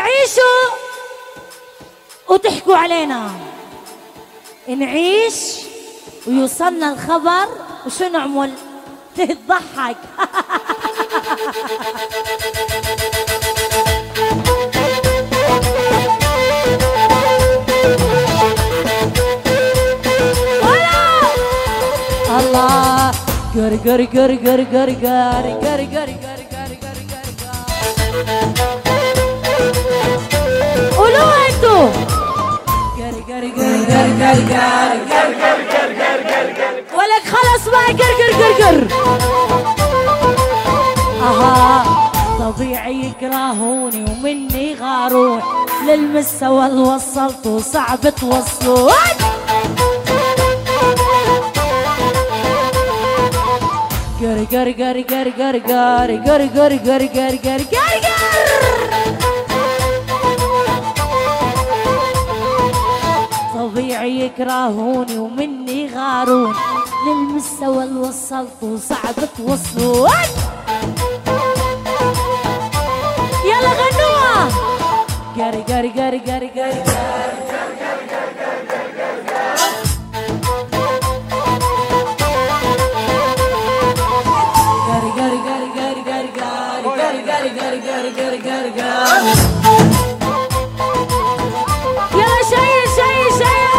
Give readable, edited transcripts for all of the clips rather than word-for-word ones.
تعيشوا وتحكوا علينا، نعيش ويوصلنا الخبر وشو نعمل؟ تضحك. الله قر قر قر قر قر قر قر قر قر قر قر قولوا انتو قر قر قر قر قر قر قر قر قر قر قر ولك خلص ما قر قر قر قر. اها طبيعي يكرهوني ومني غارون، للمستوى اللي وصلته صعب توصلون. قر قر قر قر قر قر قر قر قر قر قر قر طبيعي يكرهوني ومني غارون، للمستوى اللي وصلته صعب توصلون. يلا غنوها قر قر قر قر قر يلا شيء شيء شيء.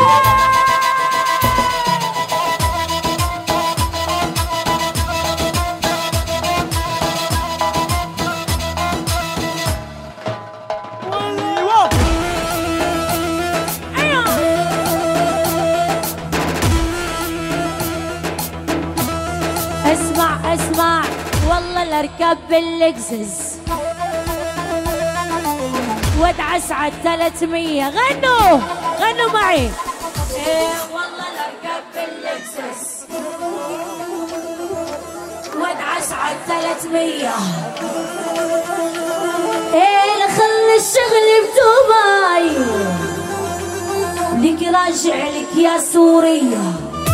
اسمع اسمع والله لاركب باللكزس وادعس على 300. غنوا غنوا معي. ايه والله لاركب باللكزس وادعس على 300. ايه لخلي الشغل بدبي لك راجع لك يا سوريا.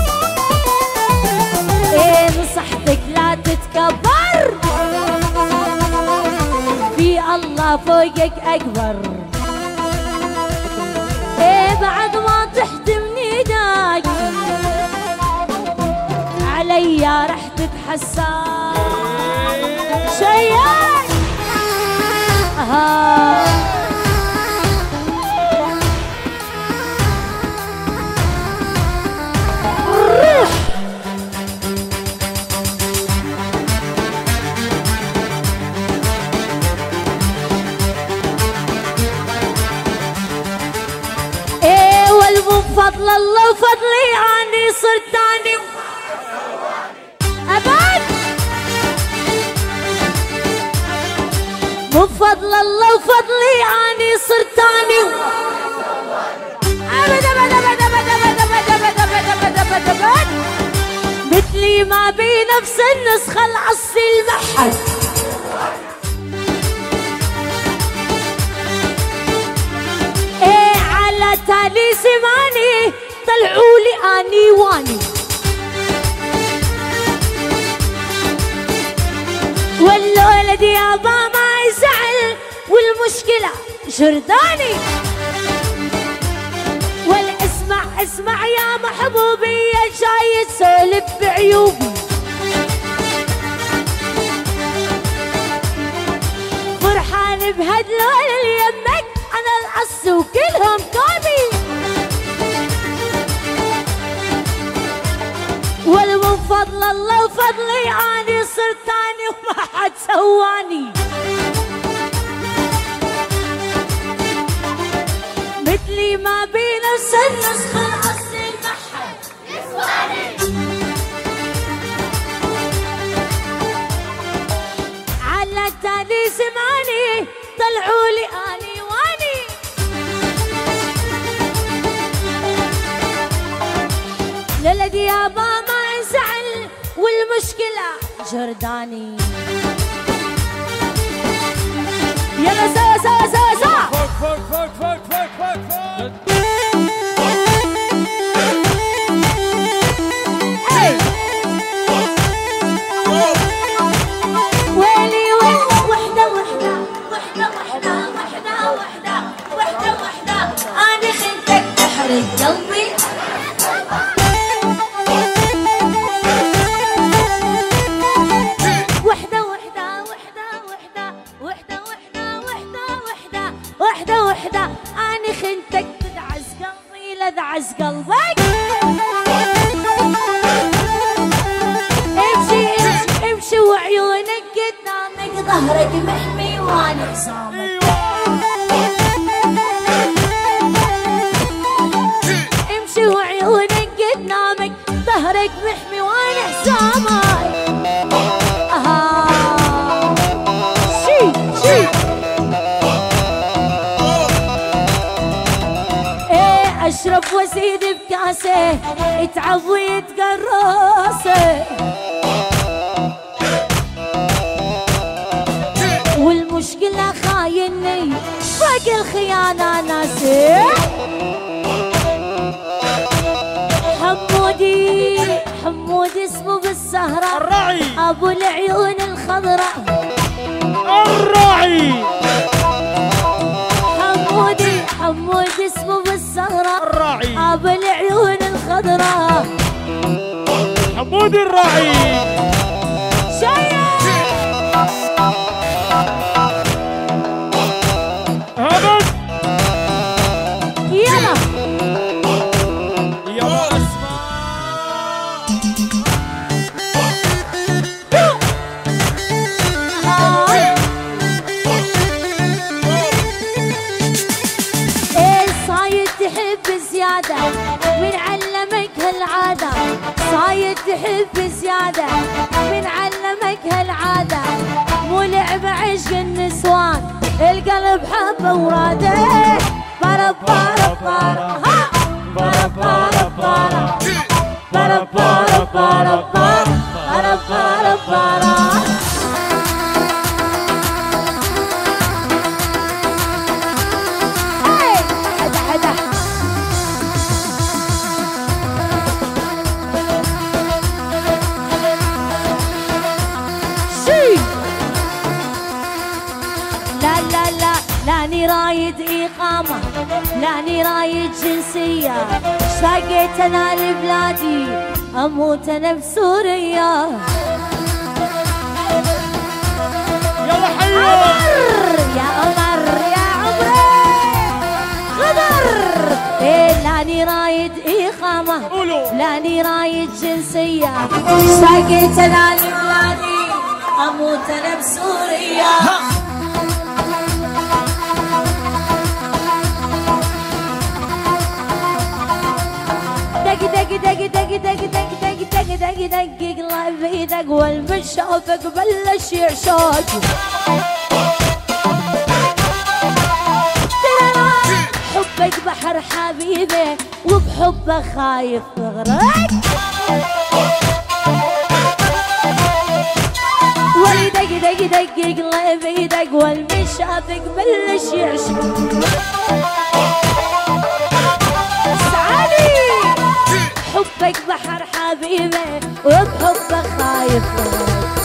ايه نصحتك لا تتكبر، في الله فوقك اكبر. ايه بعد ما تحتم ايدك عليا رح تتحسر شيء. فضل الله وفضلي عني صرت تاني أبد. بفضل الله وفضلي عني صرت تاني أبد أبد أبد أبد أبد أبد أبد أبد أبد أبد. مثلي ما بي نفس النسخة العصي المحل. ايه على تالي سماني طلعوا لي اني واني، والولد يابا ما يزعل والمشكلة جرداني. والاسمع اسمع يا محبوبي يا جاي تسولف بعيوبي، فرحان بهدلول اللي يمك انا القص وكلهم كوبي. والمن فضل الله وفضلي اني صرت تاني وما حد سواني. مثلي ما بي نفس النسخة العصي المحل يسواني. على التالي سمعني طلعوا لي اني واني. للدي يابا ما انزعل والمشكلة جرداني. يلا سوا سوا سوا سوا فوق فوق فوق فوق فوق فوق فوق. ويلي ويلي وحدة وحدة وحدة وحدة وحدة وحدة زيادة أنا خنتك تدعس قلبي لدعس قلبك. امشي امشي امشي وعيونك قدامك ظهرك محمي وانا حصامك. امشي وعيونك قدامك ظهرك محمي وانا حصامك. اشرب وازيد بكاسه اتعب ويتقرصه والمشكلة خايني فوق الخيانة ناسي. حمودي حمودي اسمه بالسهرة الراعي ابو العيون الخضراء الراعي. حمودي حمودي اسمه بالسهرة الراعي ابو العيون الخضراء حمودي الراعي. شايف هبط يلا يا اسماء. ايه صايد تحب زيادة من علمك هالعادة. صايد تحب زيادة من علمك هالعادة. مو لعبة عشق النسوان القلب حبه وراده. بارا بارا بارا ها بارا بارا بارا بارا بارا بارا بارا بارا بارا. حدا حدا شي. لا لا لا لاني رايد إقامة لاني رايد جنسية. شاقيت أنا لبلادي أموت أنا بسوريا. يلا حيو يا قمر يا عمري غدر. إيه لاني رايد إقامة قولوا لاني رايد جنسية. شاقيت أنا لبلادي أموت أنا بسوريا. دق دق دق دق دق دق دق دق دق دق قلب ايدك والمشافك بلش يعشاق. حبك بحر حبيبي وبحبك خايف تغرق. ولي دق دق دق قلب ايدك والمشافك بلش يعشاق. حبك بحر حبيبي وبحبك خايف.